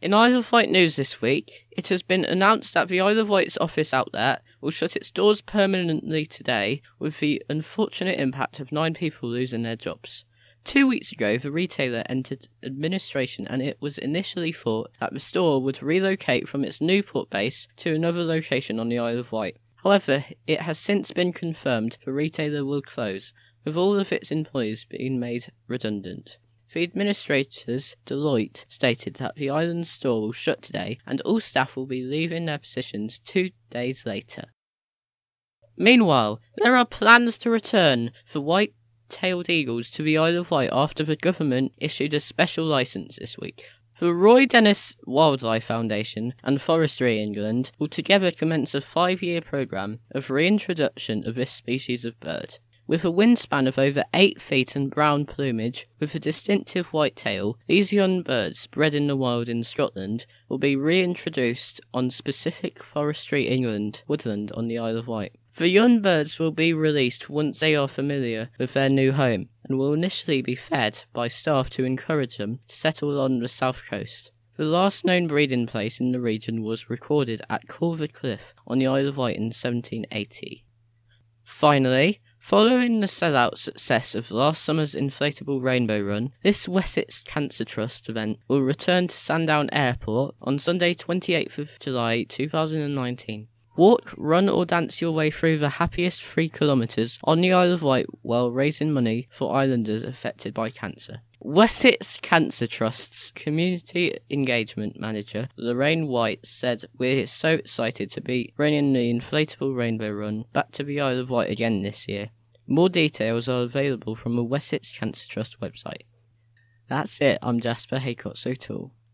In Isle of Wight news this week, it has been announced that the Isle of Wight's office outlet will shut its doors permanently today, with the unfortunate impact of 9 people losing their jobs. 2 weeks ago, the retailer entered administration, and it was initially thought that the store would relocate from its Newport base to another location on the Isle of Wight. However, it has since been confirmed the retailer will close, with all of its employees being made redundant. The administrators, Deloitte, stated that the island store will shut today and all staff will be leaving their positions 2 days later. Meanwhile, there are plans to return for white-tailed eagles to the Isle of Wight after the government issued a special licence this week. The Roy Dennis Wildlife Foundation and Forestry England will together commence a 5-year programme of reintroduction of this species of bird. With a wingspan of over 8 feet and brown plumage, with a distinctive white tail, these young birds, bred in the wild in Scotland, will be reintroduced on specific Forestry England woodland on the Isle of Wight. The young birds will be released once they are familiar with their new home, and will initially be fed by staff to encourage them to settle on the south coast. The last known breeding place in the region was recorded at Culver Cliff on the Isle of Wight in 1780. Finally, following the sellout success of last summer's inflatable rainbow run, this Wessex Cancer Trust event will return to Sandown Airport on Sunday 28th of July 2019. Walk, run or dance your way through the happiest 3 kilometres on the Isle of Wight while raising money for islanders affected by cancer. Wessex Cancer Trust's Community Engagement Manager, Lorraine White, said, "We're so excited to be bringing the inflatable rainbow run back to the Isle of Wight again this year. More details are available from the Wessex Cancer Trust website." That's it, I'm Jasper Haycox O'Toole.